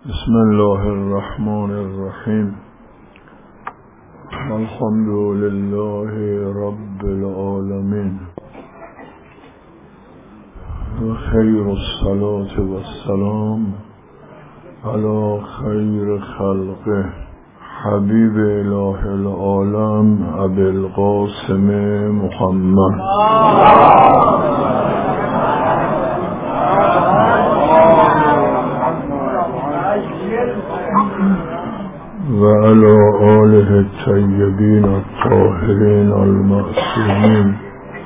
بسم الله الرحمن الرحیم. الحمد لله رب العالمین و خیر الصلاة و السلام علی خیر خلقه حبیب اله العالم ابی القاسم محمد و علی آله الطیبین الطاهرین المعصومین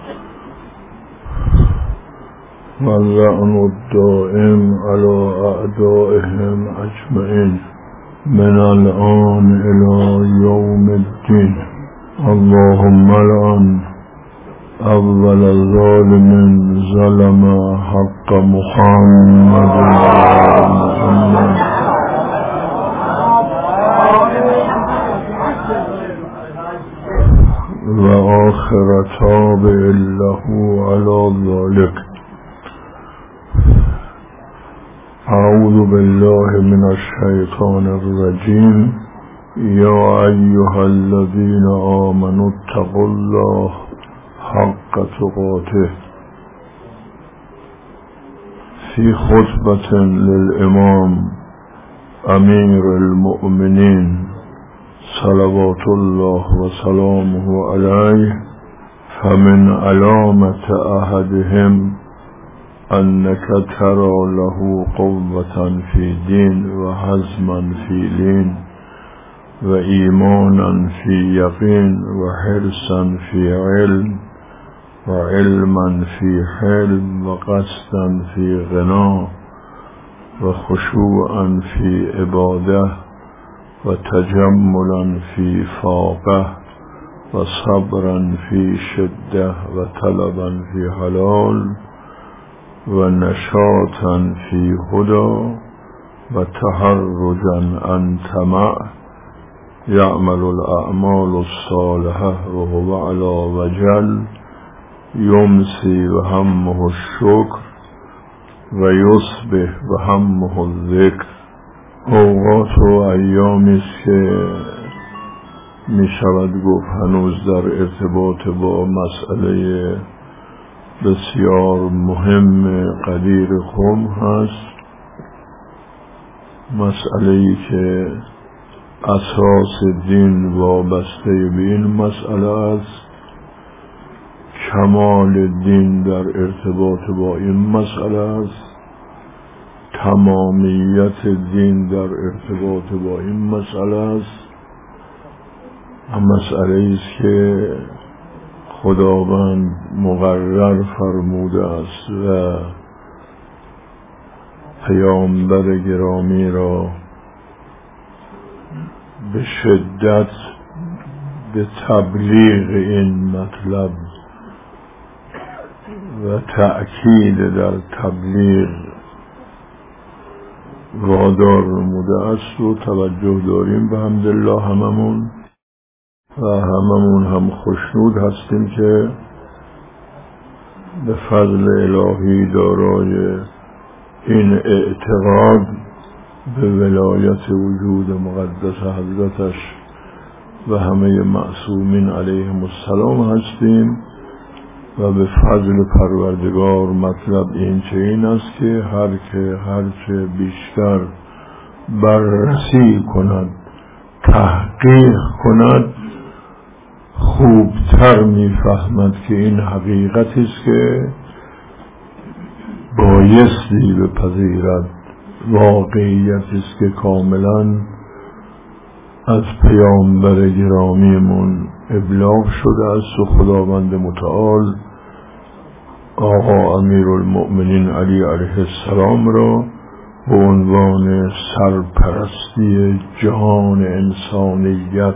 و اللعن الدائم علی اعدائهم اجمعین من الآن الى یوم الدین. اللهم لعن اول ظالم ظلم حق محمد و آخر تابع له على ذلك. اعوذ بالله من الشیطان الرجیم. یا ایها الذین آمنوا اتقوا الله حق تقاته. فی خطبة للامام امیر المؤمنین صلوات الله و سلامه علیه. فمن علامة احدهم انك ترى له قوة في دين و حزما في لين و ایمانا في یقین و حرصا في علم و علما في حلم و قصدا في غنا و خشوعا في عباده و تجملا في فاقه و صبرا في شده و طلبا في حلال و نشاطا في هدى و تحرجا عن طمع يعمل الأعمال الصالحة وهو على وجل يمسي وهمه الشكر و يصبح وهمه الذكر. اوقات و ایامی است که می شود گفت هنوز در ارتباط با مسئله بسیار مهم قدیر خم هست، مسئله‌ای که اساس دین وابسته به این مسئله است، کمال دین در ارتباط با این مسئله است، تمامیت دین در ارتباط با این مسئله است. مسئله است که خداوند مقرر فرموده است و پیامبر گرامی را به شدت به تبلیغ این مطلب و تأکید در تبلیغ وادار نموده است و توجه داریم به حمدالله هممون و هممون هم خوشنود هستیم که به فضل الهی دارای این اعتقاد به ولایت وجود مقدس حضرتش و همه معصومین علیهم السلام هستیم و به فضل پروردگار مطلب این است که هرچه بیشتر بررسی کند، تحقیق کند، خوبتر میفهمد که این حقیقتی است که بایستی بپذیرد، واقعیتی است که کاملا از پیامبر گرامیمون ابلاغ شده است و خداوند متعال آقا امیر المؤمنین علی علیه السلام را به عنوان سرپرستی جهان انسانیت،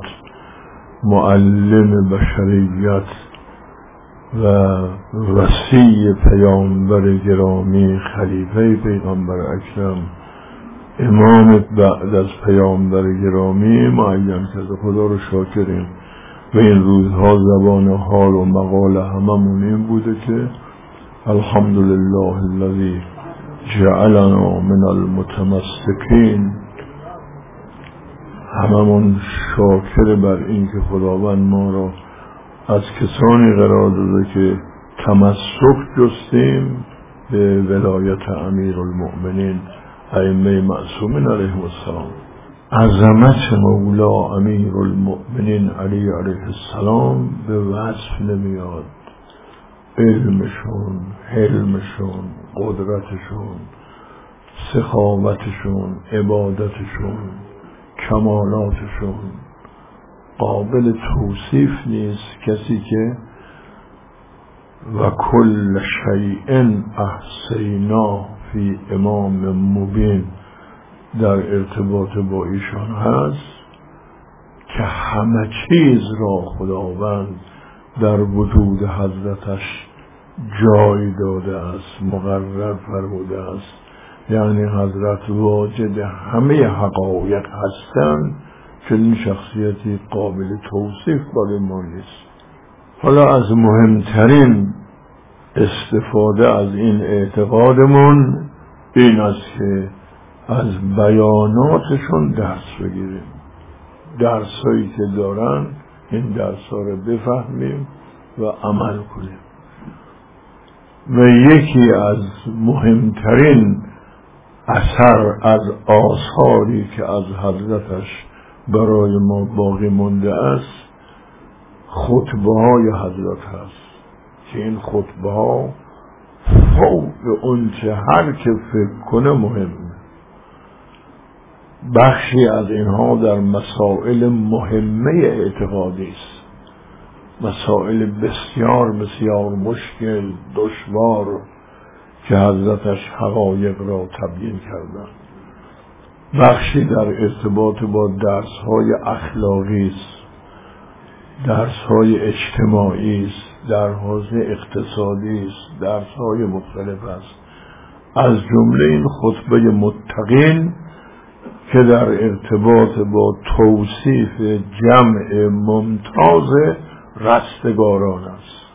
معلم بشریت و وصی پیامبر گرامی، خلیفه پیغمبر اکرم، امام بعد از پیامبر گرامی معین کرده. خدا رو شاکریم. و این روزها زبان حال و مقال هممون این بوده که الحمدلله الذی جعلنا من المتمسکین هممون شاکر بر این که خداوند ما را از کسانی قرار داده که تمسک جستیم به ولایت امیرالمؤمنین ائمه معصومین علیهم السلام. عظمت مولا امیرالمؤمنین علی علیه السلام به وصف نمیاد. علمشون، حلمشون، قدرتشون، سخاوتشون، عبادتشون، کمالاتشون قابل توصیف نیست. کسی که و کل شیء احصیناه فی امام مبین در ارتباط با ایشان هست که همه چیز را خداوند در وجود حضرتش جای داده است، مقرر فرموده است. یعنی حضرت واجد همه حقایق هستند که این شخصیتی قابل توصیف برای ما نیست. حالا از مهمترین استفاده از این اعتقادمون این است که از بیاناتشون درس بگیریم. درسایی که دارن این درس‌ها رو بفهمیم و عمل کنیم. و یکی از مهمترین اثر از آثاری که از حضرتش برای ما باقی مونده است خطبه های حضرت هست که این خطبه ها فوق اون چه هر که فکر کنه مهمه. بخشی از اینها در مسائل مهمه اعتقادی است، مسائل بسیار بسیار مشکل دشوار که حضرتش حقایق را تبیین کردند. بخشی در ارتباط با درس‌های اخلاقی است، درس‌های اجتماعی است، درس‌های اقتصادی است، درس‌های مختلف است. از جمله این خطبه متقین که در ارتباط با توصیف جمع ممتاز رستگاران است.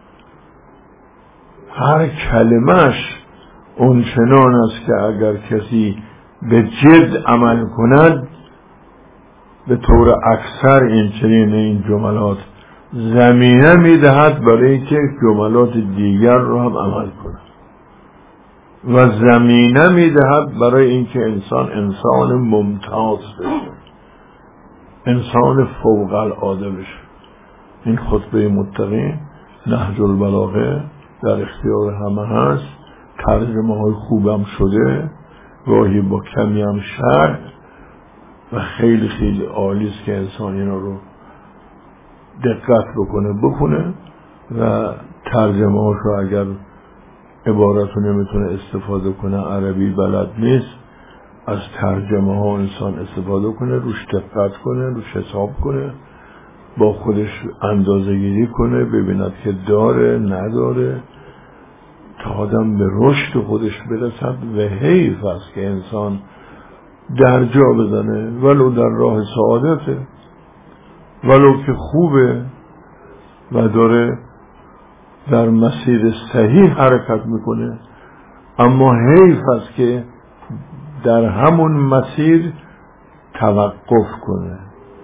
هر کلمش اونچنان است که اگر کسی به جد عمل کند به طور اکثر این جملات زمینه میدهد برای که جملات دیگر را هم عمل کند و زمینه میدهد برای اینکه انسان ممتاز بشه، انسان فوق العاده بشه. این خطبه متقین نهج البلاغه در اختیار همه هست، ترجمه های خوبم شده، گاهی با کمی هم شرح و خیلی خیلی عالی است که انسان اینا رو دقت بکنه و ترجمه هاش رو اگر عبارت رو نمیتونه استفاده کنه، عربی بلد نیست، از ترجمه ها انسان استفاده کنه، روش دقت کنه، روش حساب کنه، با خودش اندازه گیری کنه، ببیند که داره نداره تا آدم به رشد خودش برسد. و حیف است که انسان در جا بزنه ولو در راه سعادته، ولو که خوبه و داره در مسیر صحیح حرکت میکنه، اما حیف است که در همون مسیر توقف کنه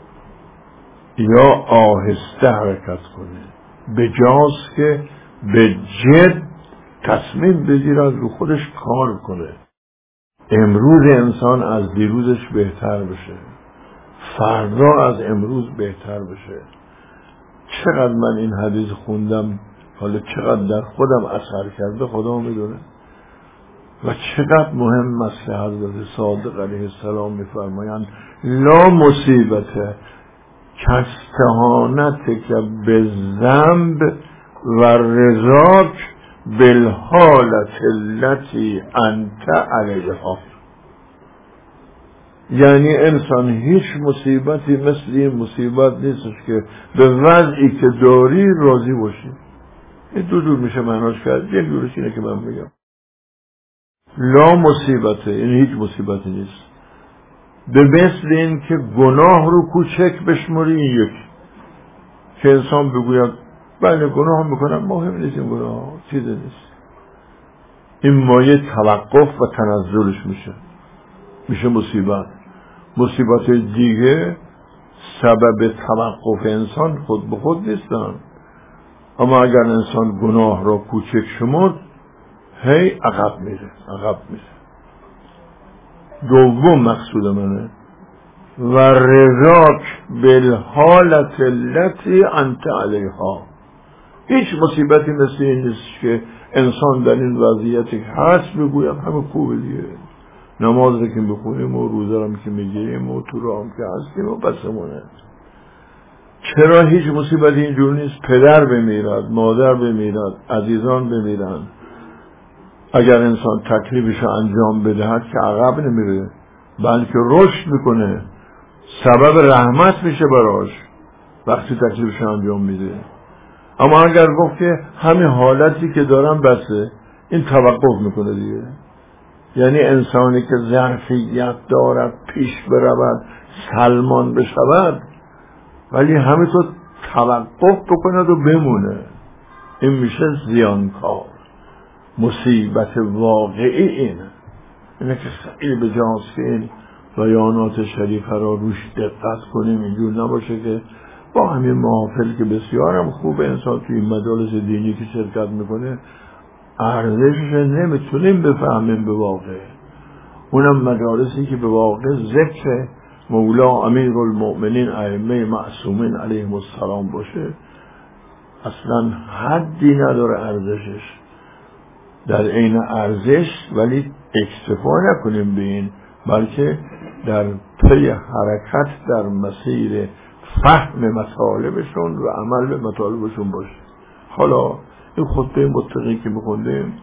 یا آهسته حرکت کنه، به جاست که به جد تصمیم بگیره رو خودش کار کنه. امروز انسان از دیروزش بهتر بشه، فردا از امروز بهتر بشه. چقدر من این حدیث خوندم، حالا چقدر در خودم اثر کرده خدا میدونه و چقدر مهم است که حضرت صادق علیه السلام میفرمایند لا مصیبت کاستهانتک بالذنب و رضاک بالحالت التي انت علیها. یعنی انسان هیچ مصیبتی مثل این مصیبت نیستش که به وضعی که داری راضی باشی. این دو جور میشه معناش کرد. یک جورش اینه که من میگم لا مصیبته، این هیچ مصیبتی نیست. به مثل این که گناه رو کوچک بشماری، این یک که انسان بگوید بله گناه میکنم، مهم نیست، این گناه چیزی نیست. این مایه توقف و تنزلش میشه مصیبت. مصیبت دیگه سبب توقف انسان خود به خود نیستن، اما اگر انسان گناه را کوچک شمرد هی عقب میره. دوم مقصود منه و رضاک بالحالت التي انت علیها. هیچ مصیبتی مثل این نیست که انسان در این وضعیتی هست بگویم همه خوبه دیگه، نماز رو که بخونیم و روزه رو که میگیریم و تو راه که هستیم و بسمونه. چرا هیچ مصیبتی اینجور نیست؟ پدر بمیرد، مادر بمیرد، عزیزان بمیرن، اگر انسان تکلیفش انجام بدهد که عقب نمیره بلکه رشد میکنه، سبب رحمت میشه براش وقتی تکلیفش انجام میده. اما اگر گفت که همین حالتی که دارم بسه، این توقف میکنه دیگه. یعنی انسانی که ظرفیت دارد پیش برود، سلمان بشود، ولی همینطور توقف بکند و بمونه، این میشه زیانکار. مصیبت واقعی اینه که خیلی به جاست که این بیانات شریفه را روش دقت کنیم، اینجور نباشه که با همین محافل که بسیار هم خوب انسان توی مجالس دینی که شرکت میکنه ارزشش نمیتونیم بفهمیم به واقع. اونم مجالسی که به واقع ذکر مولا امیرالمؤمنین ائمه معصومین علیهم السلام باشه اصلا حدی نداره ارزشش. در عین ارزش ولی اکتفا نکنیم به این، بلکه در پی حرکت در مسیر فهم مطالبشون و عمل به مطالبشون باشه. حالا این خطبه متقی که میخوندیم،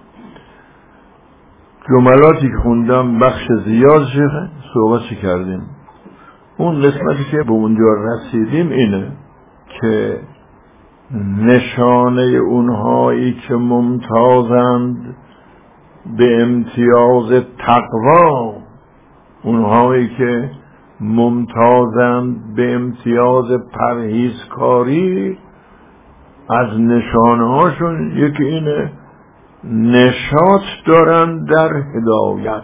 جملاتی که خوندم بخش زیاد صحبت کردیم. اون قسمتی که به اونجا رسیدیم اینه که نشانه اونهایی که ممتازند به امتیاز تقوا، اونهایی که ممتازند به امتیاز پرهیزکاری، از نشانه هاشون یکی اینه نشاط دارن در هدایت.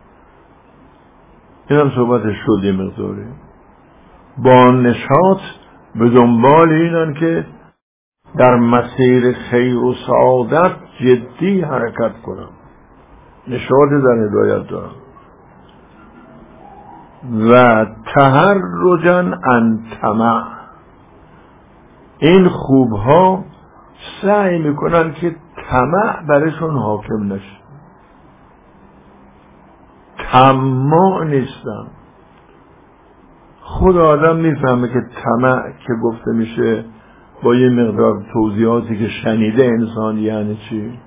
این هم صحبتش شد یه مقداری. با نشاط به دنبال اینن که در مسیر خیر و سعادت جدی حرکت کنن، نشاط در هدایت دارن. و تهرجن عن طمع، این خوبها سعی میکنن که طمع برشون حاکم نشه، طماع نیستن. خود آدم میفهمه که طمع که گفته میشه با یه مقدار توضیحاتی که شنیده انسان یعنی چی.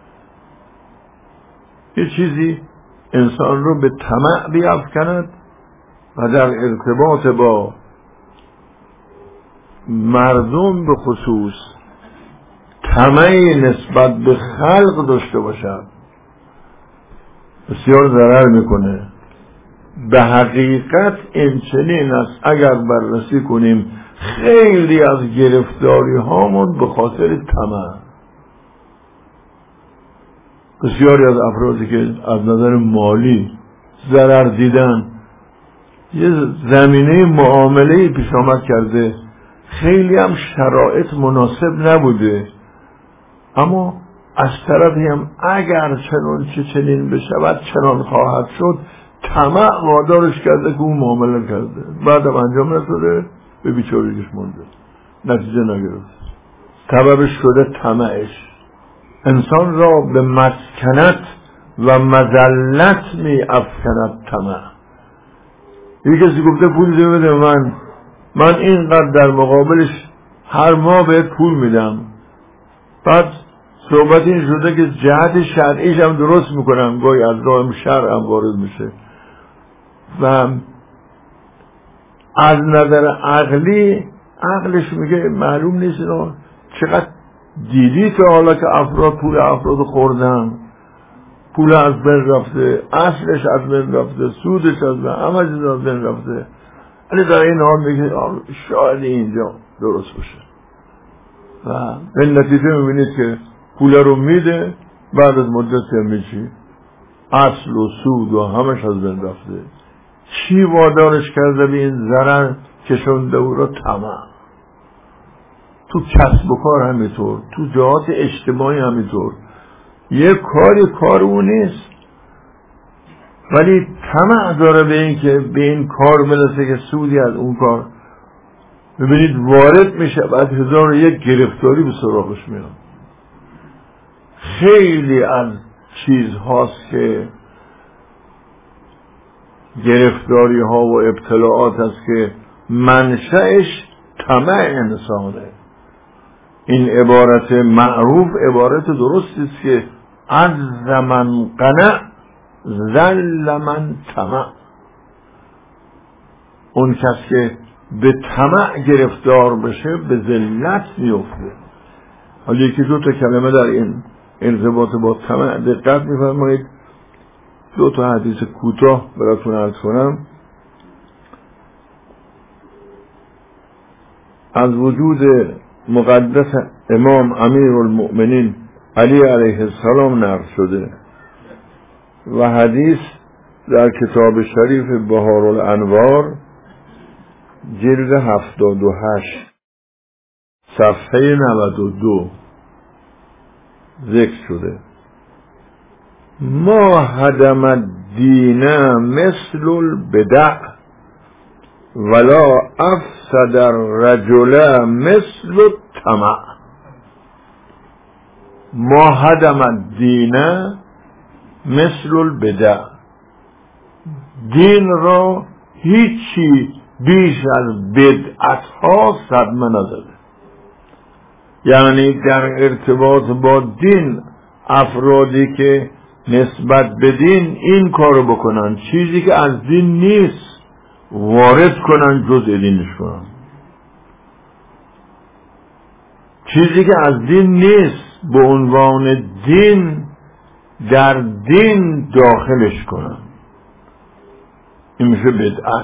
یه چیزی انسان رو به طمع بیافکند و در ارتباط با مردم به خصوص طمعی نسبت به خلق داشته باشد، بسیار ضرر میکنه. به حقیقت این چنین است. اگر بررسی کنیم خیلی از گرفتاری هامون به خاطر طمع. بسیاری از افرادی که از نظر مالی ضرر دیدن، یه زمینه معامله پیش آمد کرده، خیلی هم شرایط مناسب نبوده، اما از طرفی هم اگر چنان چنین بشود چنان خواهد شد، طمع وادارش کرده که اون معامله کرده، بعدم انجام نشده، به بیچارگیش مونده، نتیجه نگرفت. سببش شده طمعش. انسان را به مسکنت و مذلت می افکند طمع. یه کسی گفته پول بده من اینقدر در مقابلش هر ماه بهت پول میدم، بعد صحبت این شده که جهت شرعیش هم درست میکنم، گاهی از راه شرع هم وارد میشه و از نظر عقلی عقلش میگه معلوم نیست اینا چقدر دیدی تا حالا که افراد پول افراد خوردن، پول از بین رفته، اصلش از بین رفته، سودش از بین، همه چیز از بین رفته، ولی در این حال میگه شاید اینجا درست باشه و به نتیجه میبینید که پول رو میده، بعد از مدت هم میچی اصل و سود و همش از بین رفته، چی وادارش کرده به این ضرر کشونده او را؟ طمع. تو کسب و کار همینطور، تو جهات اجتماعی همینطور. یه کار او نیست، ولی طمع داره به این که به این کار برسه که سودی از اون کار. ببینید وارد میشه، بعد 1001 گرفتاری به سراغش میاد. خیلی از چیزهاست که گرفتاری ها و ابتلاعات است که منشأش طمع انسانه. این عبارت معروف عبارت درستی است که عز من قنع ذل من طمع. اون کس که به طمع گرفتار بشه به ذلت میفته. حالا یکی دو تا کلمه در این ارتباط با طمع دقت می‌فرمایید. دو تا حدیث کوتاه براتون عرض کنم. از وجود مقدس امام امیرالمؤمنین علی علیه السلام نقل شده و حدیث در کتاب شریف بهارالانوار جلد 78 صفحه 92 ذکر شده: ما هدم الدین مثل البدع ولا افسد الرجل مثل الطمع. ما هدم الدین مثل البدع. دین را هیچی بیش از بدعت ها صدمه نداده. یعنی در ارتباط با دین افرادی که نسبت به دین این کارو بکنن، چیزی که از دین نیست وارد کنن جزء دینش کنن، چیزی که از دین نیست به عنوان دین در دین داخلش کنن، این میشه بدعت.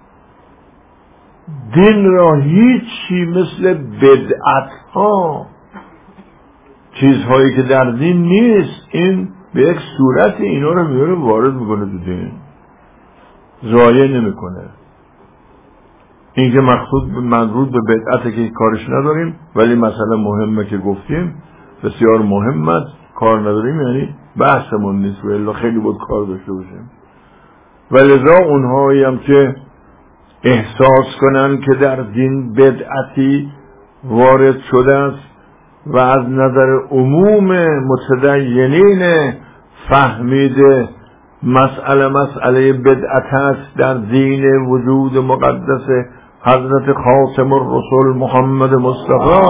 دین را هیچی مثل بدعت ها، چیزهایی که در دین نیست، این به یک صورت اینا رو میاره وارد میکنه تو دین، ضایع نمیکنه. این که مقصود مربوط به بدعته که کارش نداریم، ولی مسئله مهمه که گفتیم بسیار مهم است، کار نداریم یعنی بحثمون نیست، ولی خیلی بود کار داشته باشیم. ولذا اونهایی هم که احساس کنن که در دین بدعتی وارد شده است و از نظر عموم متدینین فهمیده مسئله بدعت است در دین وجود مقدس حضرت خاتم الرسول محمد مصطفی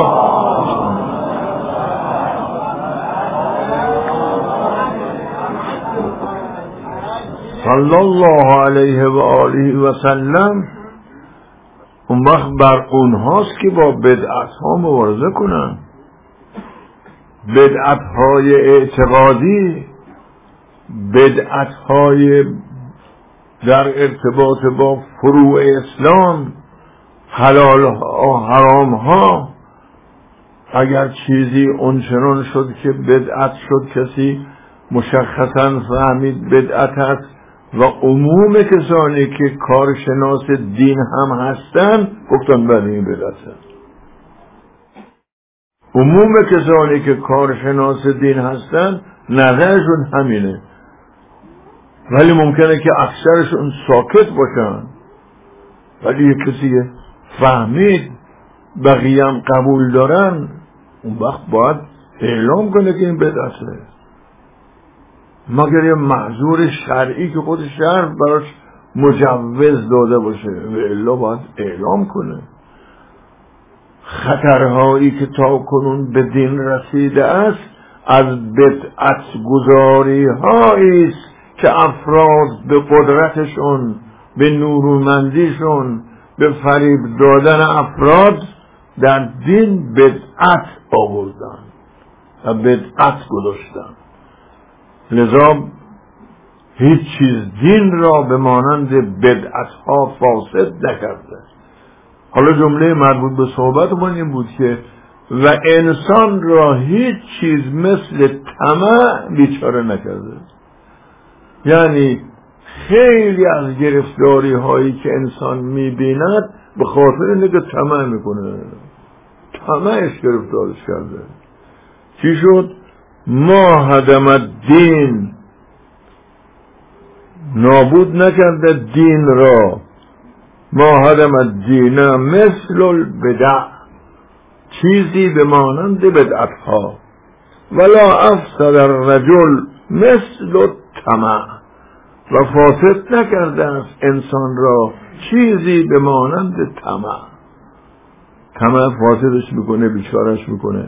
صلی الله علیه و آله و سلم، اون وقت بر اونهاست که با بدعت ها مبارزه کنن. بدعت های اعتقادی، بدعت های در ارتباط با فروع اسلام، حلال ها حرام ها. اگر چیزی اونچنان شد که بدعت شد، کسی مشخصا فهمید بدعت است و عموم کسانی که کارشناس دین هم هستن گفتن بله این بدعت است. عموم کسانی که کارشناس دین هستن نظرشون همینه، ولی ممکنه که اکثرشون ساکت باشن، ولی یک کسی فهمید بقیه هم قبول دارن، اون وقت باید اعلام کنه که این بدعته، مگر یه معذور شرعی که خود شرع براش مجوز داده باشه، و الا باید اعلام کنه. خطرهایی که تا کنون به دین رسیده است از بدعت گذاری هایی است که افراد به قدرتشون، به نورمندیشون، به فریب دادن افراد در دین بدعت آوردن و بدعت گذاشتن. لذا هیچ چیز دین را به مانند بدعت ها فاسد نکرده. حالا جمله مربوط به صحبتمون این بود که و انسان را هیچ چیز مثل طمع بیچاره نکرده. یعنی خیلی از گرفتاری هایی که انسان میبیند به خاطر اینه که طمع میکنه، طمعش گرفتارش کرده. چی شد؟ ما هدم الدین، نابود نکرده دین را، ما هدم الدین مثل البدع، چیزی به مانند بدعت ها، ولا افسد الرجل مثل الطمع، و فاسد نکرده است انسان را چیزی به مانند طمع. طمع فاسدش میکنه، بیچارش میکنه.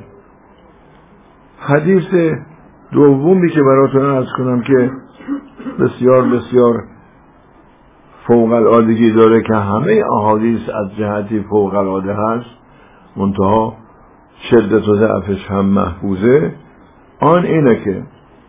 حدیث دومی که براتون عرض کنم که بسیار بسیار فوق العادگی داره که همه احادیث از جهتی فوق العاده هست، منتها شدت و ضعفش هم محفوظه. آن اینه که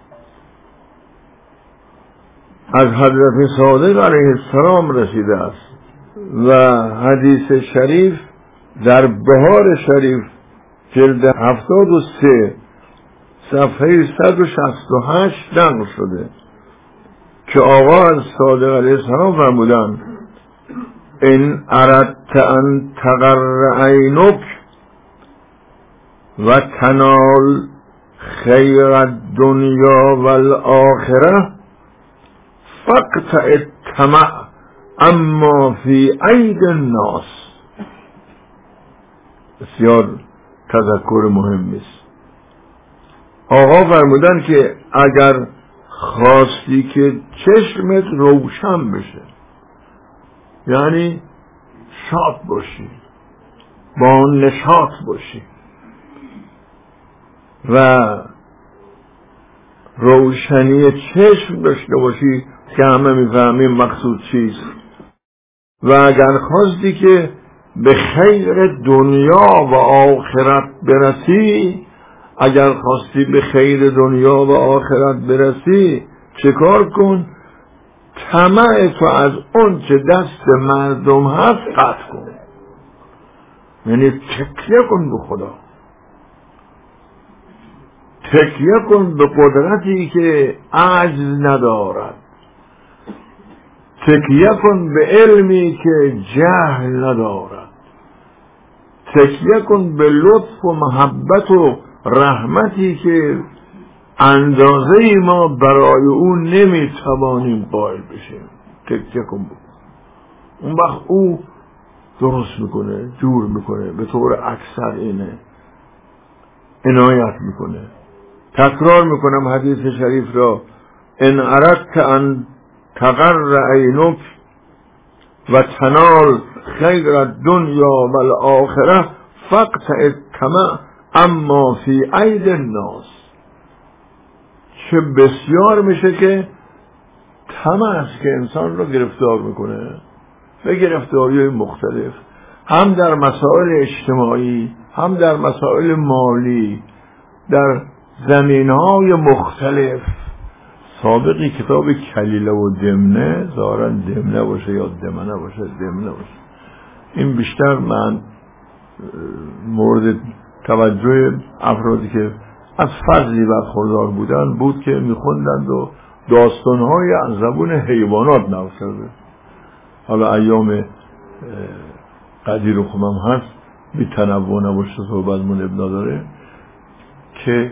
از حضرت صادق علیه السلام رسیده است و حدیث شریف در بهار شریف جلد 73 صفحه 168 نقل شده که آقا از صادق علیه السلام فرمودند ان اردت ان تقر عینک و تنال خیر الدنیا والآخره فاقطع الطمع اما فی اید الناس. بسیار تذکر مهمی است. آقا فرمودن که اگر خواستی که چشمت روشن بشه، یعنی شاد باشی، با نشاط باشی و روشنی چشم داشته باشی که همه میفهمیم مقصود چیست، و اگر خواستی که به خیر دنیا و آخرت برسی، اگر خواستی به خیر دنیا و آخرت برسی چه کار کن؟ طمع تو از اون چه دست مردم هست قطع کن، یعنی تکیه کن به خدا، تکیه کن به قدرتی که عجز ندارد، تکیه کن به علمی که جهل ندارد، تکیه کن به لطف و محبت و رحمتی که اندازه ما برای او نمیتوانیم قائل بشیم. تکیه کن بکن، اون وقت او درست میکنه، جور میکنه، به طور اکثر اینه عنایت میکنه. تکرار میکنم حدیث شریف را: ان اردت ان تقر عینک و تنال خیر الدنیا والآخره فاقطع الطمع اما فی اید الناس. چه بسیار میشه که طمع است که انسان رو گرفتار میکنه به گرفتاری‌های مختلف، هم در مسائل اجتماعی، هم در مسائل مالی، در زمینهای مختلف. سابقی کتاب کلیله و دمنه، ظاهراً دمنه باشه یا دمنه باشه، دمنه باشه، این بیشتر من مورد توجه افرادی که از فضلی برخوردار بودن بود که میخوندند و داستانهای از زبون حیوانات نقل شده. حالا ایام قدیر و خمم هست، بی تنوع نباشه صحبتمون ابنا داره که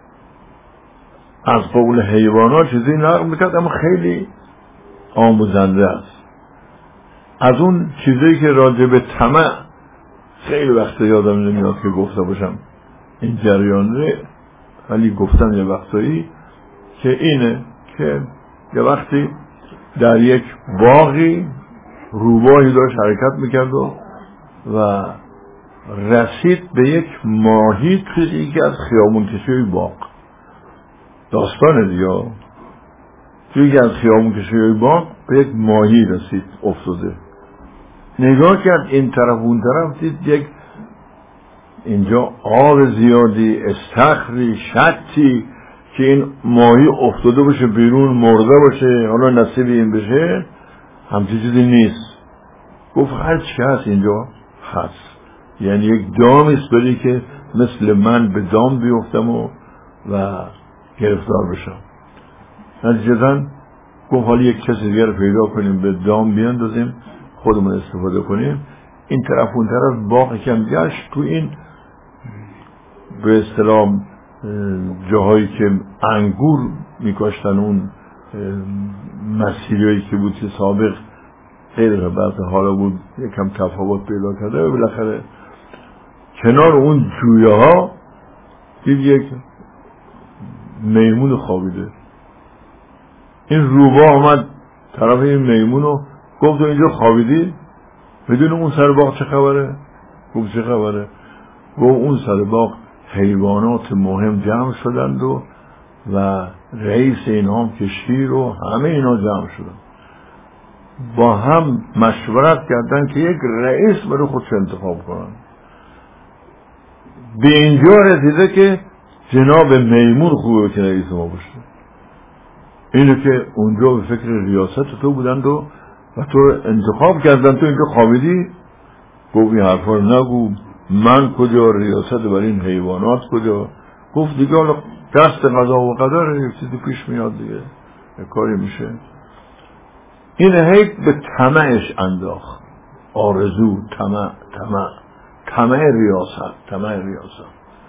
از قول حیوانات چیزی نقل میکرد، اما خیلی آموزنده است. از اون چیزی که راجع به طمع خیلی وقت یادم نمیاد که گفته باشم این جریانه، ولی گفتن یه وقتایی که اینه که یه وقتی در یک باغی روباهی داشت حرکت میکرد و رسید به یک ماهی توی یکی از خیابون کشی باغ. داستان دیگه توی یکی از خیابون کشی باغ به یک ماهی رسید، افتاده، نگاه کرد این طرف اون طرف، دید یک اینجا آب زیادی، استخری، شتی که این ماهی افتاده باشه بیرون، مرده باشه، حالا نصیب این بشه، همچی چیزی نیست. گفت هر چی هست اینجا هست، یعنی یک دامی است بری که مثل من به دام بیفتم و گرفتار بشم. نتیجتاً گفت حالا یک کسی دیگر رو پیدا کنیم به دام بیاندازیم خودمون استفاده کنیم. این طرف اون طرف باغ کم گشت، تو این به اصطلاح جاهایی که انگور میکاشتن، اون مسیریایی که بود که سابق غیر بعض حالا بود یکم تفاوت پیدا کرده و بالاخره کنار اون جویه ها دید یک میمون خوابیده. این روباه آمد طرف این میمون رو گفت اینجا خوابیدی؟ میدونی اون سر باغ چه خبره؟ گفت چه خبره؟ گفت اون سر باغ حیوانات مهم جمع شدند و رئیس اینا هم که شیر و همه اینا جمع شدن، با هم مشورت کردن که یک رئیس برای خودش انتخاب کنن. به اینجا رسیده که جناب میمون خوبه که رئیس ما باشه. اینو که اونجا به فکر ریاست تو بودند و تو انتخاب کردن، تو اینجا خوابیدی؟ گفت این حرفا رو نگو، من کجا، ریاست بر این حیوانات کجا. گفت دیگه حالا دست قضا و قدر یک چیزی پیش میاد دیگه، کاری میشه. این هی به طمعش انداخت، آرزو، طمع ریاست.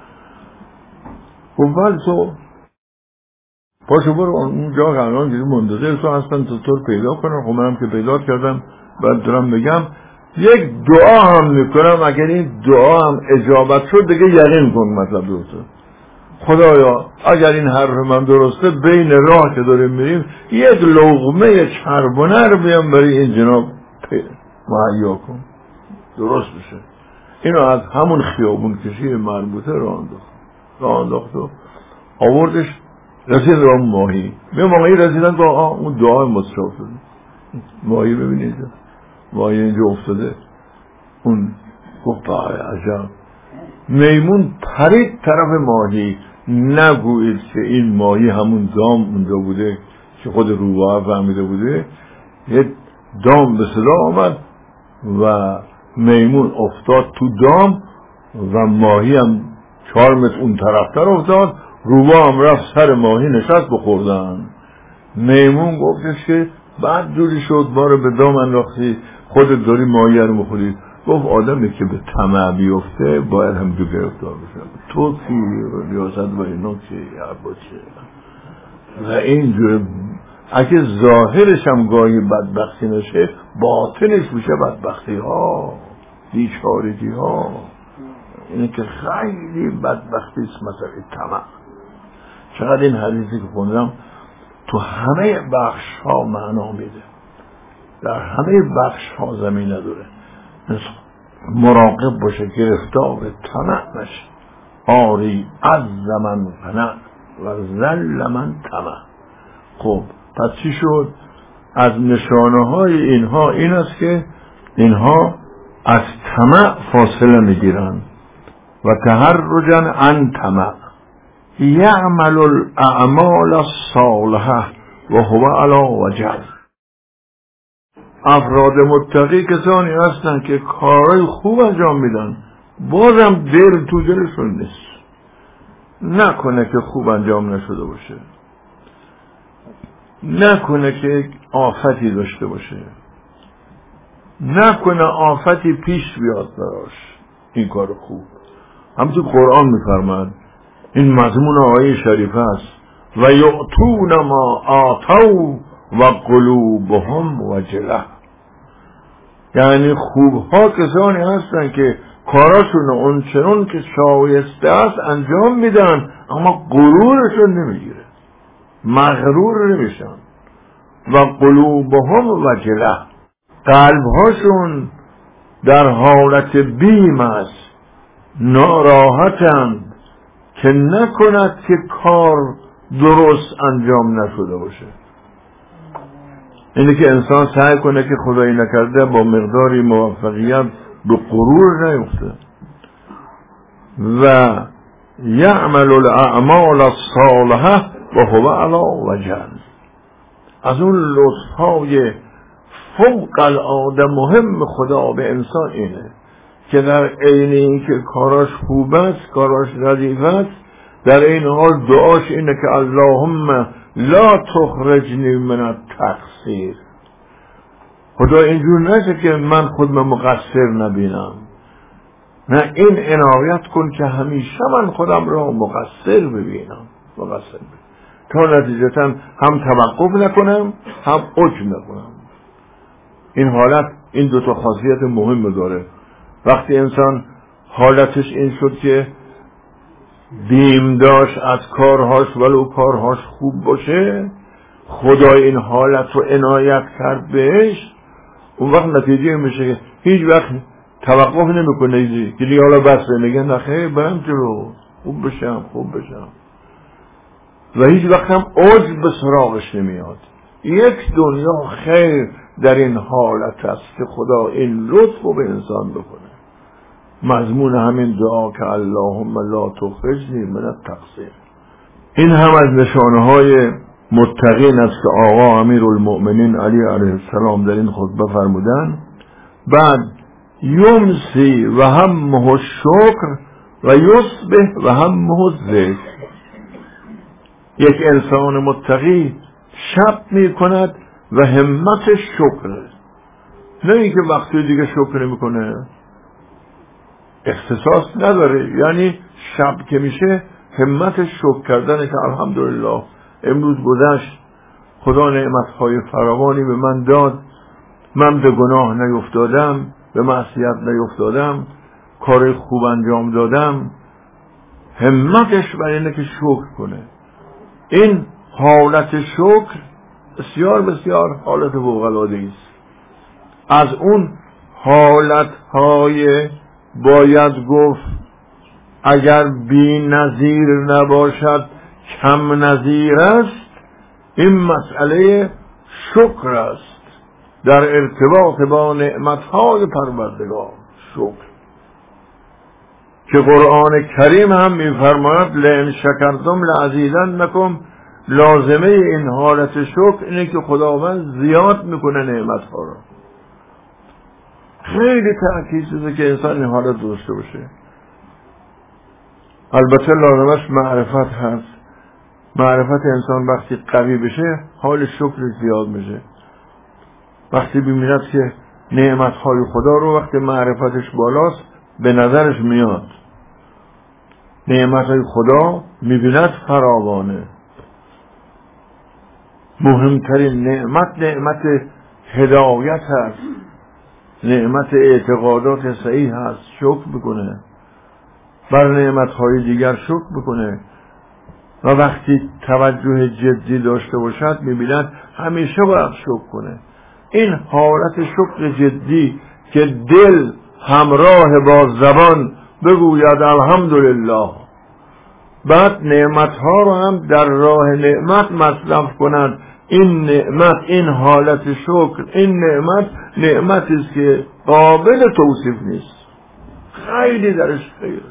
گفت ولی تو پاشو برو اونجا که الان جوری منتظر تو هستن تو پیدا کنن. خب منم که پیدا کردم، بعد دارم بگم یک دعا هم میکنم، اگر این دعا هم اجابت شد دیگه یقین کن مطلب درسته. خدایا اگر این حرف من درسته، بین راه که داریم میریم یک لقمه چربونه رو بیام برای این جناب مهیا کن، درست بشه. اینو از همون خیابون کشی مربوطه راه انداخت و آوردش رسید را ماهی. به ماهی رسیدن که اون دعا مصرف شده. ماهی ببینید ماهی اینجا افتاده. اون گفت عجب. میمون پرید طرف ماهی، نگویید که این ماهی همون دام اونجا بوده که خود روباه فهمیده بوده. یه دام به صدا آمد و میمون افتاد تو دام و ماهی هم 4 متر اون طرفتر افتاد. روباه هم رفت سر ماهی نشست بخوردن. میمون گفتش که بعد جوری شد ما رو به دام انداختی، خودت داری ماهی رو میخوری. گفت آدمی که به طمع بیفته باید هم جو گرفتار بشه. تو کی ریاست و اینا کی عباچه و اینجور اگه ظاهرش هم گاهی بدبختی نشه، باطنش میشه بدبختی ها، بیچارگی ها. اینه که خیلی بدبختی است مسئله طمع. چقدر این حدیثی که خوندم تو همه بخش ها معنا میده، در همه بخش ها زمینه داره. مراقب باشه گرفتار طمع نشه. آری از من قنع و ذل من طمع. خب پس چی شد؟ از نشانه های اینها این است که اینها از طمع فاصله میگیرن و تحرجا عن طمع. یعمل الاعمال الصالحه و هو علی وجل. افراد متقی کسانی هستند که کارهای خوب انجام میدن، بازم دل تو دلشون نیست. نکنه که خوب انجام نشده باشه، نکنه که آفتی داشته باشه، نکنه آفتی پیش بیاد براش این کار خوب. همچون قرآن میفرماد، این مضمون آیه شریفه است، و یعطون ما آتوا و قلوبهم وجله. یعنی خوبها کسانی هستن که کاراشون اون چنون که شایسته است انجام میدن، اما غرورشون نمیگیره، مغرور نمیشن. و قلوبهم وجله، قلبهاشون در حالت بیم است، ناراحتند که نکند که کار درست انجام نشده باشه. اینه که انسان سعی کنه که خدایی نکرده با مقداری موفقیت به غرور نیفته. و یعمل الاعمال الصالحه و هو علی وجل. از اون لطفهای فوق العاده مهم خدا به انسان اینه که در عین این که کاراش خوب است، کاراش ردیف است، در این حال دعاش اینه که اللهم لا تخرجنی من التقصیر. خدا اینجور نشه که من خود من مقصر نبینم، نه، این عنایت کن که همیشه من خودم را مقصر ببینم، تا نتیجتا هم توقف نکنم هم عجب نکنم. این حالت این دو تا خاصیت مهم داره. وقتی انسان حالتش این شد که بیم داشت از کارهاش ولو کارهاش خوب باشه، خدا این حالت رو عنایت کرد بهش، اون وقت نتیجه میشه که هیچ وقت توقف نمیکنه که دیگه حالا بسه، میگه نخیر برم جلو، خوب بشم و هیچ وقت هم عجب به سراغش نمیاد. یک دنیا خیر در این حالت است که خدا این لطف رو به انسان بکنه. مضمون همین دعا که اللهم لا تخرجنی من التقصیر. این هم از نشانه‌های متقین است که آقا امیرالمؤمنین علی علیه السلام در این خطبه فرمودن. بعد یمسی و همه الشکر و یصبح و همه الذکر. یک انسان متقی شب می کند و همت شکر، نه اینکه وقتی دیگه شکر میکنه، اختصاص نداره. یعنی شب که میشه همت شکر کردن که الحمدلله امروز گذشت، خدا نعمتهای فراوانی به من داد، من به گناه نیفتادم، به معصیت نیفتادم، کار خوب انجام دادم. همتش برای اینه که شکر کنه. این حالت شکر بسیار بسیار حالت فوق‌العاده‌ای است. از اون حالتهای باید گفت اگر بی نظیر نباشد کم نظیر است، این مسئله شکر است در ارتباط با نعمتهای پروردگار. شکر که قرآن کریم هم می‌فرماید لئن شکرتم لأزیدنکم. لازمه این حالت شکر اینه که خداوند زیاد میکنه نعمتها را. خیلی تأکید شده که انسان این حالت داشته باشه. البته لازمش معرفت هست. معرفت انسان وقتی قوی بشه حال شکر زیاد میشه. وقتی ببیند که نعمتهای خدا رو وقتی معرفتش بالاست به نظرش میاد، نعمتهای خدا میبیند فراوانه. مهمترین نعمت هدایت هست، نعمت اعتقادات صحیح هست، شکر بکنه، بر نعمتهای دیگر شکر بکنه. و وقتی توجه جدی داشته باشد میبیند همیشه باید شکر کنه. این حالت شکر جدی که دل همراه با زبان بگوید الحمدلله، بعد نعمتها رو هم در راه نعمت مصرف کند. این نعمت، این حالت شکر، این نعمتی است که قابل توصیف نیست. خیلی درش خیر.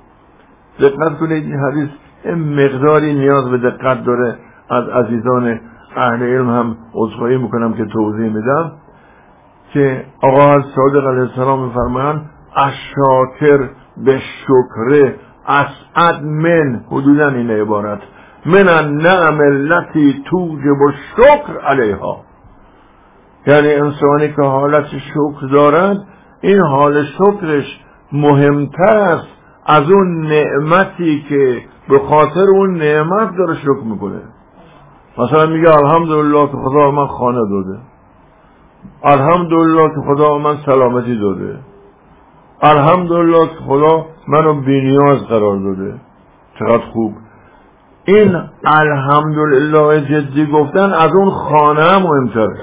دقت کنید، این حدیث مقداری نیاز به دقت داره. از عزیزان اهل علم هم عذرخواهی میکنم که توضیح میدم که آقا صادق علیه السلام میفرمایند الشاکر به شکر اسعد من، حدودا این عبارت، من النعم التي توجب الشکر علیها. یعنی انسانی که حالت شکر دارد، این حال شکرش مهمتر است از اون نعمتی که به خاطر اون نعمت داره شکر میکنه. مثلا میگه الحمدلله که خدا من خانه داده، الحمدلله که خدا من سلامتی داده، الحمدلله که خدا منو بی‌نیاز قرار داده. چقدر خوب. این الحمدلله جدی گفتن از اون خانه مهمتره،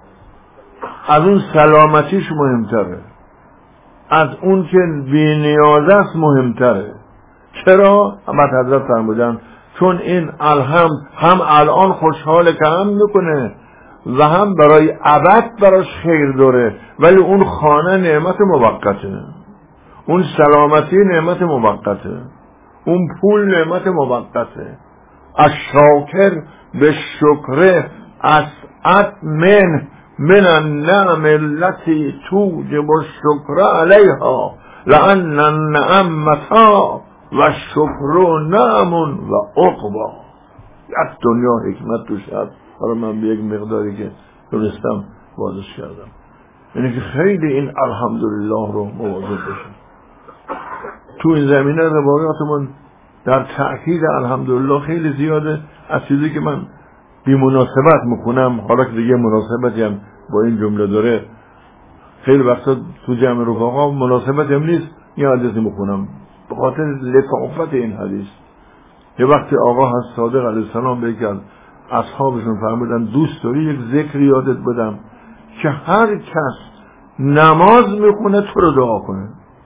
از اون سلامتیش مهمتره، از اون که بی‌نیاز است مهمتره. چرا؟ اما حضرت فرمودن چون این الحمد هم الان خوشحال که هم میکنه و هم برای ابد براش خیر داره، ولی اون خانه نعمت موقته، اون سلامتی نعمت موقته، اون پول نعمت موقته. الشاکر به شکر اسعد من النعم التي توجب الشکر علیها لأن النعم متاع و الشکر نعم و عقبا. از دنیا حکمت توش هست. حالا من به یک مقداری که درستم بازش کردم. یعنی که خیلی این الحمدلله رو مواظب بشیم. تو این زمینه روایاتمون در تأکید الحمدلله خیلی زیاده. از چیزی که من بی مناسبت میکنم، حالا که دیگه مناسبتی هم با این جمله داره، خیلی وقتا تو جمع رفقا مناسبت هم نیست این حدیثی میکنم به خاطر لطافت این حدیث. یه وقتی آقا حضرت صادق علیه السلام به یکی از اصحابشون فرمودن دوست داری یک ذکری یادت بدم که هر کس نماز میخونه تو رو دعا کنه.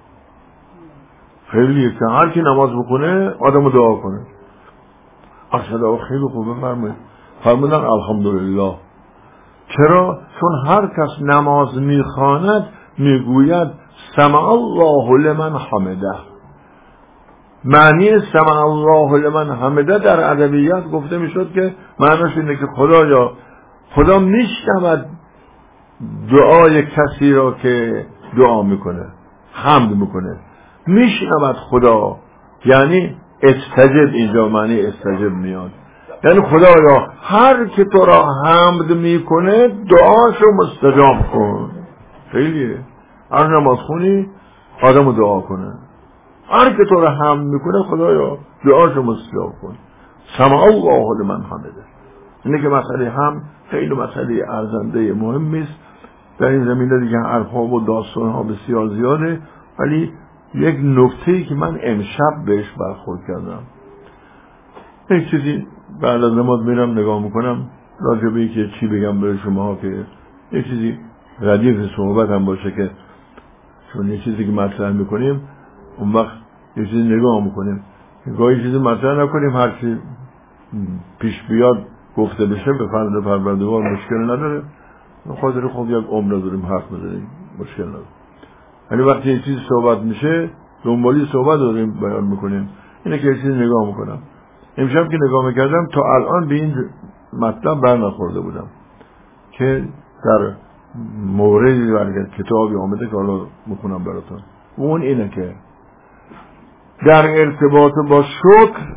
خیلیه که هر کی نماز بخونه آدمو دعا کنه. اصلا خیلی خوبه فرمودن الحمدلله. چرا؟ چون هر کس نماز میخواند میگوید سمع الله لمن حمده. معنی سمع الله لمن حمده در ادبیات گفته میشد که معنیش اینه که خدا میشنود دعای کسی را که دعا میکنه، حمد میکنه، میشنود خدا. یعنی استجب، اینجا معنی استجب میاد، یعنی خدایا هر که تو را حمد میکنه دعاشو مستجاب کن. خیلیه هر نماز خونی آدمو دعا کنه، هر که تو را حمد میکنه خدایا دعاشو مستجاب کن. سمع الله لمن حمده. اینه که مسئله هم خیلی مسئله ارزنده مهمی است. در این زمینه دیگه حرفها و داستانها بسیار زیاده، ولی یک نکته‌ای که من امشب بهش برخورد کردم، یک چیزی بعد از نماز میرم نگاه میکنم راجبه که چی بگم برای شما که یک چیزی ردیف صحبت هم باشه، که چون یک چیزی که مطرح میکنیم اون وقت یک چیزی نگاه میکنیم، گاهی چیزی مطرح نکنیم هر چی پیش بیاد گفته بشه به فضل پروردگار مشکل نداره. خاطر خب یک عمر داریم حرف بزنیم مشکل نداره، ولی وقتی یک چیزی صحبت میشه دنبالی صحبت داریم بیان میکنیم. اینه که یک چیزی نگاه میکنم. امشب که نگاه میکردم تا الان به این مطلب برنخورده بودم که در موردی در کتابی آمده که حالا میخونم براتون. و اون اینه که در ارتباط با شکر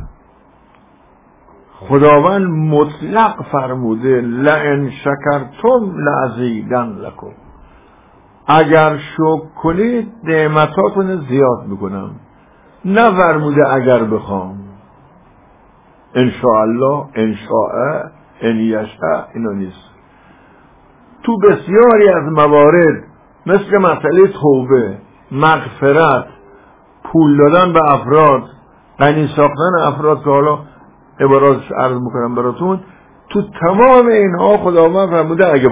خداوند مطلق فرموده لئن شکرتم لازیدن لکم، اگر شکر کنید نعمتاتون زیاد میکنم. نه فرموده اگر بخوام، انشاءالله، انشاء، ان یشاء، اینا نیست. تو بسیاری از موارد مثل مسئله توبه، مغفرت، پول دادن به افراد، غنی ساختن افراد که حالا عباراتش عرض میکنم براتون، تو تمام اینها خداوند فرموده اگه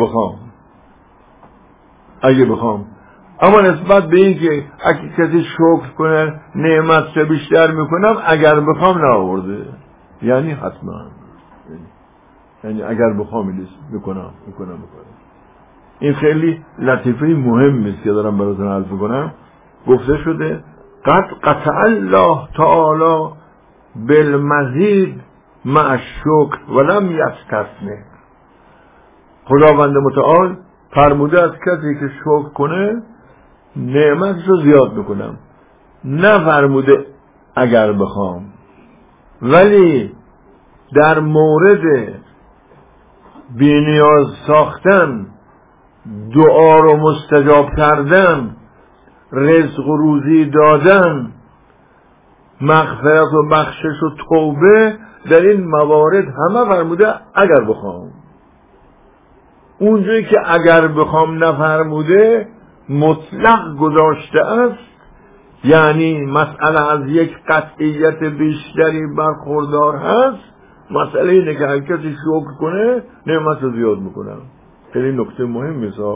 بخوام. اما نسبت به این که اگه کسی شکر کنه نعمت چه بیشتر میکنم اگر بخوام نآورده، یعنی حتما، یعنی اگر بخوام میکنم. این خیلی لطیفه مهمی است که دارم براتون عرض میکنم. گفته شده قد قطع الله تعالی بالمزید مع الشکر ولم یستثنه. خداوند متعال فرموده از کسی که شکر کنه نعمتش رو زیاد میکنم، نه فرموده اگر بخوام. ولی در مورد بی‌نیاز ساختن، دعا رو مستجاب کردن، رزق و روزی دادن، مغفرت و بخشش و توبه، در این موارد همه فرموده اگر بخوام. اونجایی که اگر بخوام نفرموده مطلق گذاشته است، یعنی مسئله از یک قطعیت بیشتری برخوردار هست. مسئله اینه که هر کسی شکر کنه نعمت رو زیاد میکنه. خیلی نکته مهمی است.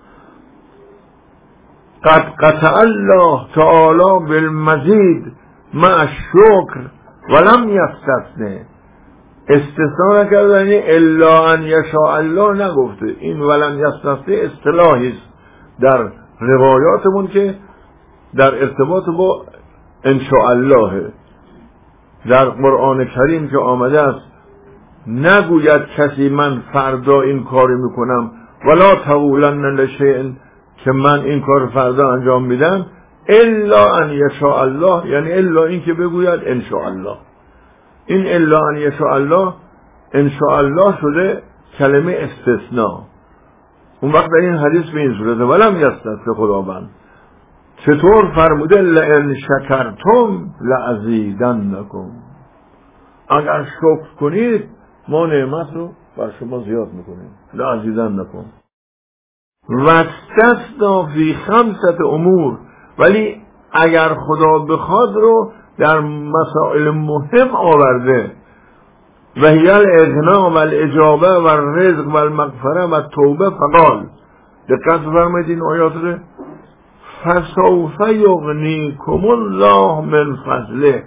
قد قطع الله تعالی بالمزید مع الشکر ولم یستثنه. استثناء نکرده، یعنی الا ان یشاء الله نگفته. این ولم یستثنه اصطلاحی است در روایاتمون که در ارتباط با انشاء الله. در قرآن کریم که آمده است نگوید کسی من فردا این کاری میکنم ولا تقولن لشیء، که من این کار فردا انجام میدم، الا ان یشاء الله، یعنی الا این که بگوید انشاء الله. این الا ان یشاء الله انشاءالله شده کلمه استثناء. اون وقت در این حدیث به این صورته ولم یستثنی خداوند چطور فرموده لئن شکرتم لازیدنکم، اگر شکر کنید ما نعمت رو بر شما زیاد میکنیم. لازیدنکم و استثنا فی خمسة امور، ولی اگر خدا بخواد رو در مسائل مهم آورده. و هی الاغنا و الاجابه و الرزق و المغفره و توبه فقال. دقت بفرمایید این آیات رو. فسوف یغنیکم الله من فضله،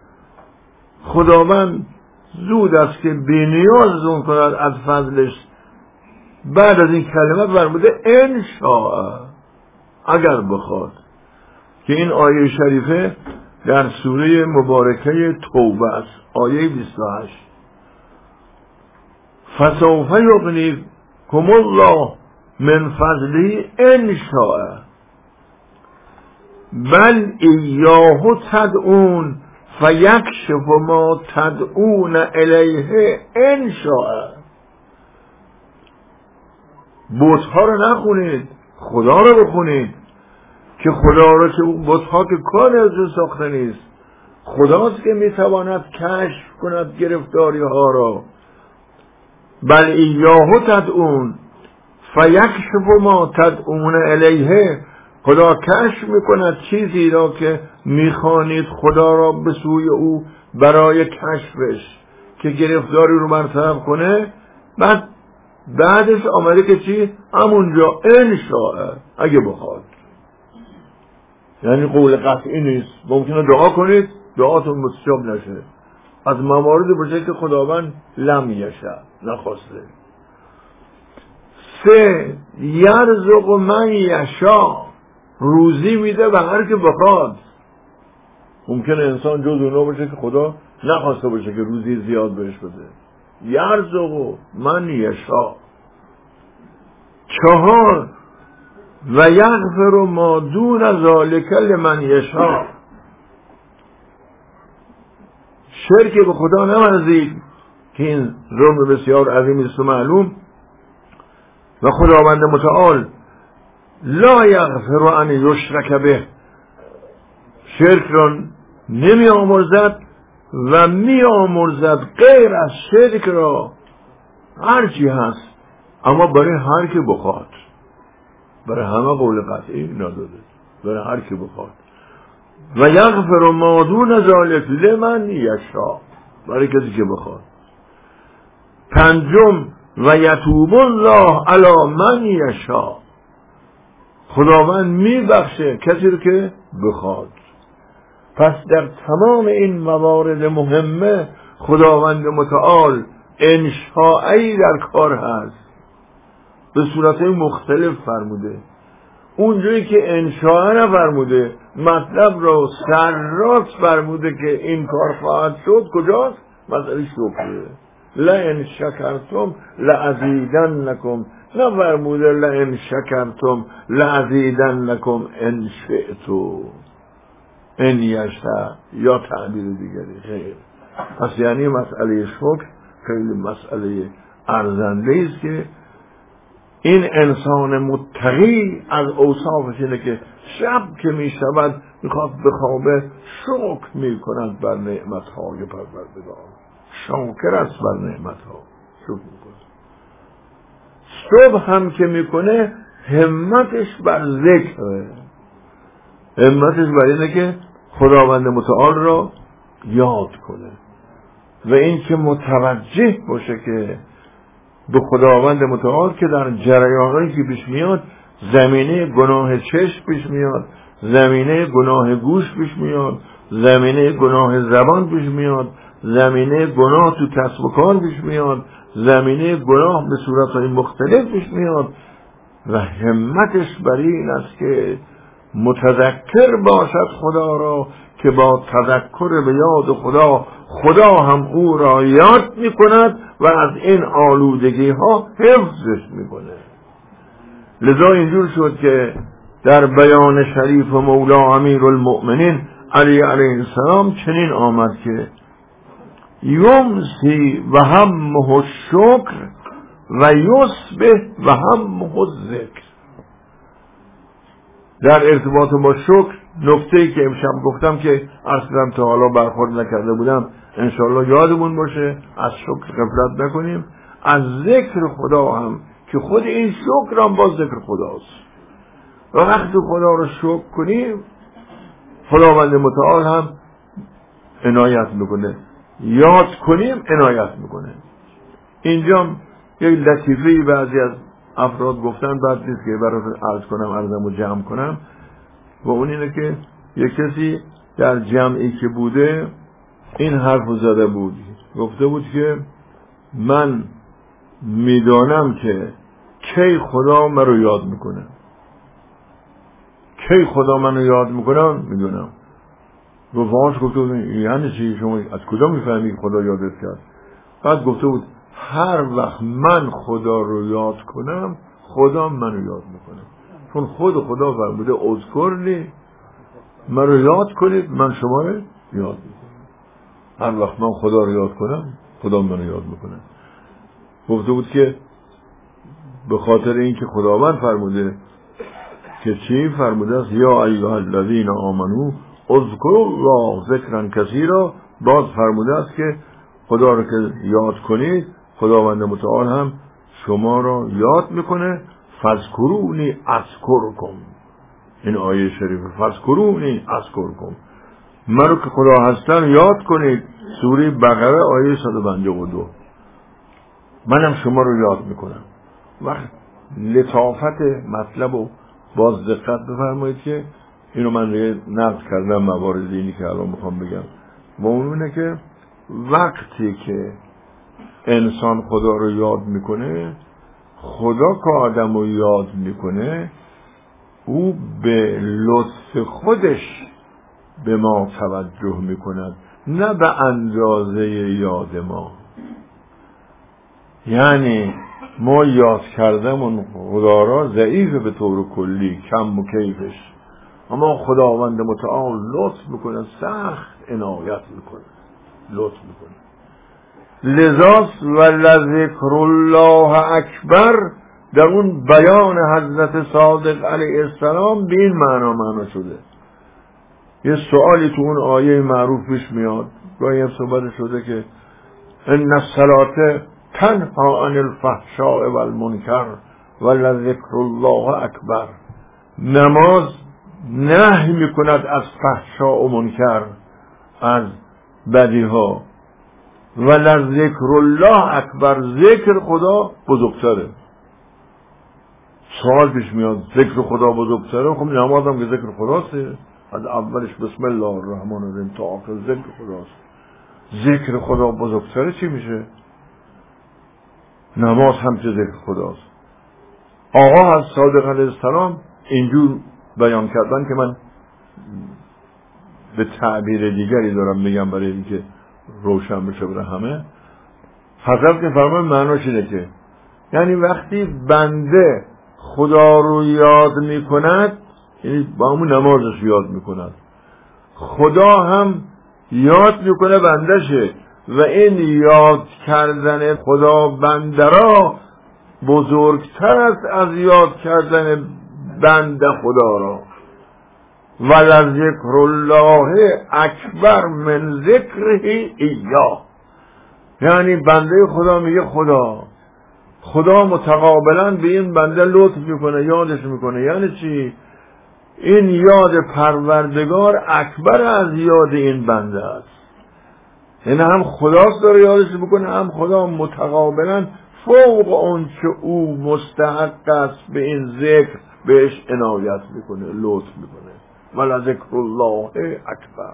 خداوند زود است که بی‌نیازتون کند از فضلش. بعد از این کلمه فرموده ان شاء، اگر بخواد، که این آیه شریفه در سوره مبارکه توبه است، آیه 28. فسوف یغنیکم الله من فضله ان شاء بل ایاه تدعون فیکشف ما تدعون الیه ان شاء. بت‌ها رو نخونید، خدا رو بخونید، که خدا رو، که بت‌ها که کار از او ساخته نیست، خداست که میتواند کشف کند گرفتاری ها را. بل ایاه تدعون فیکشف ما تدعون الیه، خدا کشف میکند چیزی را که میخوانید خدا را به سوی او برای کشفش، که گرفتاری رو برطرف کنه. بعدش آمده که چی؟ همونجا ان شاء، اگه بخواد. یعنی قول قطعی نیست. ممکنه دعا کنید دعاتون مستجاب نشه، از مواردی باشه که خداوند لم یشاء، نخواسته. 3 یرزق من یشاء، روزی میده به هر که بخواد. ممکنه انسان جز اونا باشه که خدا نخواسته باشه که روزی زیاد بهش بده. یرزق من یشاء. 4 و یغفر ما دون ذلک لمن یشاء، شرک به خدا نورزید که این ظلم بسیار عظیمی است و معلوم. و خداوند متعال لا یغفر ان یشرک به، شرک را نمی آمرزد و می آمرزد غیر از شرک را هرچی هست، اما برای هر که بخواد. برای همه قول قطعی نداده، برای هر که بخواد. و یغفر ما دون ذلک لمن یشاء، برای کسی که بخواد. 5 و یتوب الله علی من یشاء، خداوند میبخشه کسی رو که بخواد. پس در تمام این موارد مهمه خداوند متعال انشائی در کار هست، به صورتهای مختلف فرموده. اونجایی که انشاء نفرموده، مطلب رو سرراست فرموده که این کار خواهد شد. کجاست؟ مسئله شکره. لئن شکرتم لازیدنکم، نفرموده لئن شکرتم لازیدنکم ان شئتم ان یشاء یا تعبیر دیگری. خیر. پس یعنی مسئله شکر خیلی مسئله ارزنده است که این انسان متقی از اوصافش اینه که شب که می شود میخواد بخوابه شکر می کند بر نعمتهای پروردگار، شاکر است بر نعمتها، شکر می کند. صبح هم که میکنه همتش بر ذکره، همتش بر اینه که خداوند متعال را یاد کنه و این که متوجه باشه که به خداوند متعال که در جریانایی که پیش میاد، زمینه گناه چشم پیش میاد، زمینه گناه گوش پیش میاد، زمینه گناه زبان پیش میاد، زمینه گناه تو کسب و کار پیش میاد، زمینه گناه به صورتهای مختلف پیش میاد و همتش بر این است که متذکر باشد خدا را که با تذکر به یاد خدا هم او را یاد می کند و از این آلودگی ها حفظش می کند. لذا اینجور شد که در بیان شریف مولا امیر المؤمنین علی علیه السلام چنین آمد که یمسی و همه شکر و یصبح و همه ذکر. در ارتباط با شکر نکته‌ای که امشب گفتم که اصلا تا حالا برخورد نکرده بودم، انشالله یادمون باشه، از شکر غفلت نکنیم. از ذکر خدا هم که خود این شکر هم باز ذکر خداست. و وقتی خدا رو شکر کنیم خداوند متعال هم عنایت میکنه، یاد کنیم عنایت میکنه. اینجا یک لطیفه‌ای بعضی از افراد گفتن، بعد نیست که برای عرض کنم، عرضمو جمع کنم، و اون اینه که یک کسی در جمعی که بوده این حرف زده بود، گفته بود که من میدانم که کی خدا من رو یاد میکنه، کی خدا منو یاد میکنه میدونم. گفتمش گفته بود یعنی چی، شما از کجا میفهمی که خدا یادت کرد؟ بعد گفته بود هر وقت من خدا رو یاد کنم خدا منو یاد میکنه، چون خود خدا فرموده اذکرنی، من رو یاد کنید من شما رو یاد میکنم. هر وقت من خدا رو یاد کنم خدا منو یاد میکنه. گفته بود که به خاطر اینکه خداوند فرموده که چی فرموده است، یا ایها الذین آمنو اذکروا الله ذکرا کثیرا، باز فرموده است که خدا رو که یاد کنید خداوند متعال هم شما رو یاد میکنه. فاذکرونی اذکرکم، این آیه شریفه، فاذکرونی اذکرکم، من رو که خدا هستم یاد کنید. سوره بقره آیه 152، منم شما رو یاد میکنم. وقت لطافت مطلب رو باز دقت بفرمایید که اینو من نقد کردم موارد اینی که الان میخوام بگم، و اونه که وقتی که انسان خدا رو یاد میکنه، خدا که آدم رو یاد میکنه او به لطف خودش به ما توجه میکند، نه به اندازه یاد ما. یعنی ما یاد کردمون خدا را ضعیف به طور کلی، کم و کیفش، اما خداوند متعال لطف میکنه، سخت عنایت میکنه، لطف میکنه. لذاست و لذکر الله اکبر در اون بیان حضرت صادق علیه السلام به این معنا شده. یه سوالی تو اون آیه معروف پیش میاد، گاهی هم صحبت شده که ان الصلاة تنها عن الفحشاء والمنکر ولذکر الله اکبر. نماز نهی میکند از فحشا و منکر، از بدی ها، ولذکر الله اکبر، ذکر خدا بزرگتره. سوال پیش میاد ذکر خدا بزرگتره، خب نماز هم که ذکر خداست، از اولش بسم الله الرحمن الرحیم تا آخر ذکر خداست. ذکر خدا بزرگتره چی میشه؟ نماز هم که ذکر خداست. آقا از صادق علیه السلام اینجور بیان کردن که من به تعبیر دیگری دارم میگم برای اینکه روشن بشه برای همه. حضرت که فرمان معناش اینه که یعنی وقتی بنده خدا رو یاد میکند، یعنی با همون نمازش یاد میکند، خدا هم یاد میکنه بندشه، و این یاد کردن خدا بنده را بزرگتر است از یاد کردن بنده خدا را. ولذکر الله اکبر من ذکره ایاه. یعنی بنده خدا میگه خدا متقابلا به این بنده لطف میکنه، یادش میکنه. یعنی چی؟ این یاد پروردگار اکبر از یاد این بنده است. یعنی هم خداست داره یادش میکنه، هم خدا متقابلا فوق اون که او مستحق است به این ذکر بهش عنایت میکنه، لطف میکنه. ولذکر الله اکبر.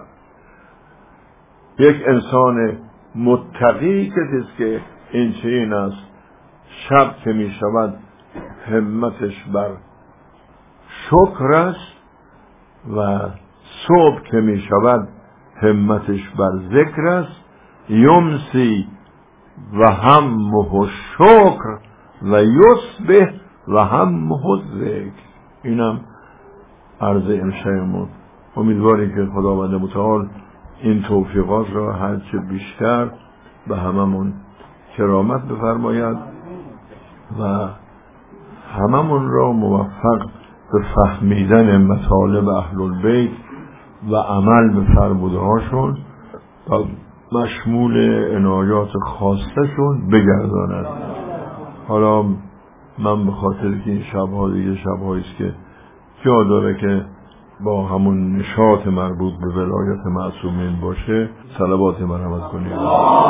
یک انسان متقی کسی که این چنین است، شب که می شود همتش بر شکر است و صبح که می شود همتش بر ذکر است. یمسی و همه شکر و یصبح و همه ذکر. اینم عرض امشبمون. امیدواریم که خداوند متعال این توفیقات را هرچه بیشتر به هممون کرامت بفرماید و هممون را موفق به فهمیدن مطالب اهل البیت و عمل به فرمودهاشون و مشمول عنایات خاصشون بگرداند. حالا من به خاطر که این شبها دیگه شبهایی است که جا داره که با همون نشاط مربوط به ولایت معصومین باشه، صلوات مرحمت کنید.